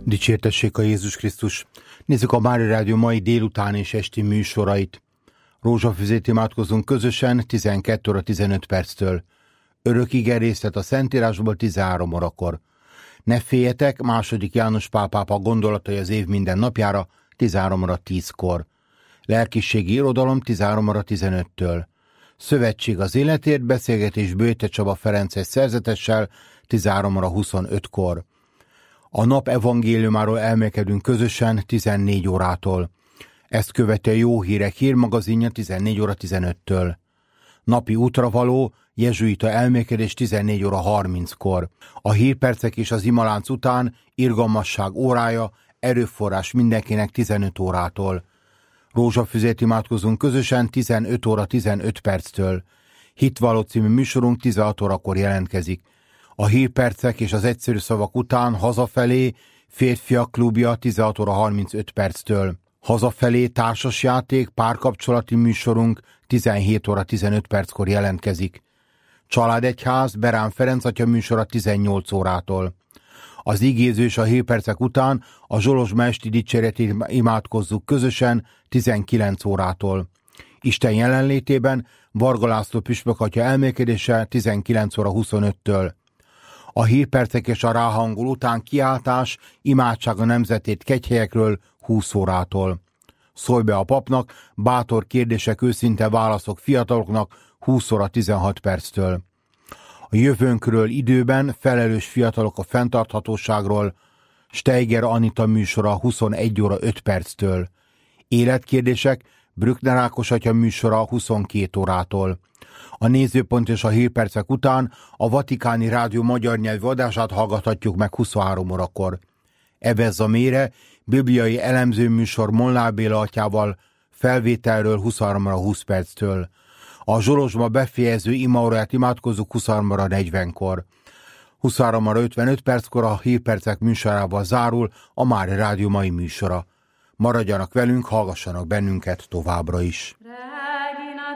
Dicsértessék a Jézus Krisztus! Nézzük a Mária Rádió mai délután és esti műsorait. Rózsafüzét imádkozunk közösen 12 óra 15 perctől. Örök ige részlet a Szentírásból 13 órakor. Ne féljetek, II. János Pál pápa gondolatai az év minden napjára 13 óra 10-kor. Lelkiségi irodalom 13 óra 15-től. Szövetség az életért, beszélgetés Bőte Csaba Ferences szerzetessel 13 óra 25-kor. A nap evangéliumáról elmélkedünk közösen 14 órától. Ezt követi a Jó Hírek hírmagazinja 14 óra 15-től. Napi útravaló jezsuita elmélkedés 14 óra 30-kor. A hírpercek és az imalánc után irgalmasság órája, erőforrás mindenkinek 15 órától. Rózsafüzét imádkozunk közösen 15 óra 15 perctől. Hitvalló című műsorunk 16 órakor jelentkezik. A hírpercek és az egyszerű szavak után hazafelé férfiak klubja 16 óra 35 perctől. Hazafelé társasjáték, párkapcsolati műsorunk 17 óra 15 perckor jelentkezik. Családegyház, Berán Ferenc atya műsora 18 órától. Az igéző és a hírpercek után a Zsolozsma esti dicséretét imádkozzuk közösen 19 órától. Isten jelenlétében Varga László püspök atya elmélkedése 19 óra 25-től. A hírpercek és a ráhangol után kiáltás, imádság a nemzetét kegyhelyekről 20 órától. Szólj be a papnak, bátor kérdések, őszinte válaszok fiataloknak 20 óra 16 perctől. A jövőnkről időben felelős fiatalok a fenntarthatóságról, Steiger Anita műsora 21 óra 5 perctől. Életkérdések, Brückner Ákos atya műsora 22 órától. A nézőpont és a hírpercek után a Vatikáni Rádió magyar nyelvű adását hallgathatjuk meg 23 órakor. Evezza mére, bibliai elemző műsor Molnár Béla atyával felvételről 23 óra 20 perctől. A Zsolozsma befejező imaóráját imádkozzuk 23 óra 40-kor. 23 óra 55 perckor a hírpercek műsorával zárul a Mária Rádió mai műsora. Maradjanak velünk, hallgassanak bennünket továbbra is.